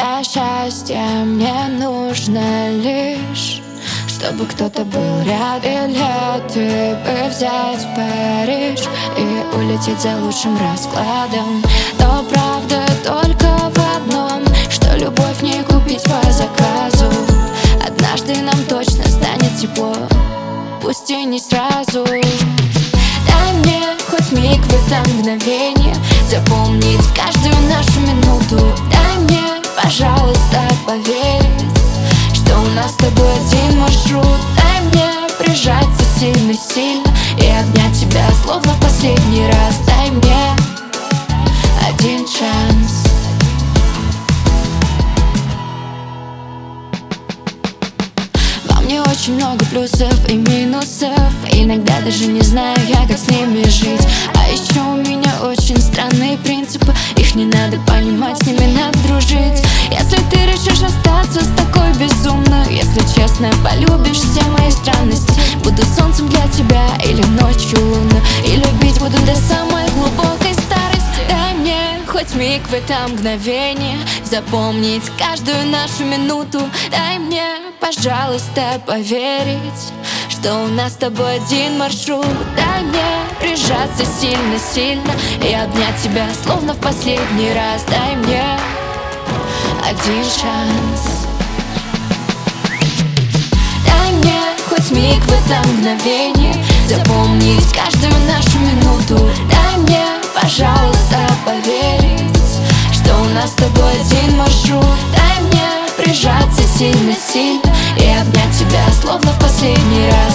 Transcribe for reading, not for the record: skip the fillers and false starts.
Для счастья мне нужно лишь, чтобы кто-то был рядом. Билеты бы взять в Париж и улететь за лучшим раскладом. Но правда только в одном, что любовь не купить по заказу. Однажды нам точно станет тепло, пусть и не сразу. Дай мне хоть миг в это мгновение запомнить каждую нашу минуту. Дай мне, пожалуйста, поверить, что у нас с тобой один маршрут. Дай мне прижаться сильно-сильно и обнять тебя, словно в последний раз. Дай мне один шанс. Во мне очень много плюсов и минусов. Иногда даже не знаю я, как с ними жить. А еще у меня очень странные принципы. Их не надо понимать, с ними надо дружить. Если ты решишь остаться с такой безумной, если честно полюбишь все мои странности, буду солнцем для тебя или ночью луна, и любить буду до самой глубокой старости. Дай мне хоть миг в это мгновение запомнить каждую нашу минуту. Дай мне, пожалуйста, поверить, что у нас с тобой один маршрут. Дай мне прижаться сильно-сильно и обнять тебя, словно в последний раз. Дай мне один шанс. Дай мне хоть миг в это мгновение запомнить каждую нашу минуту. Дай мне, пожалуйста, поверить, что у нас с тобой один маршрут. Дай мне прижаться сильно-сильно и обнять тебя, словно в последний раз.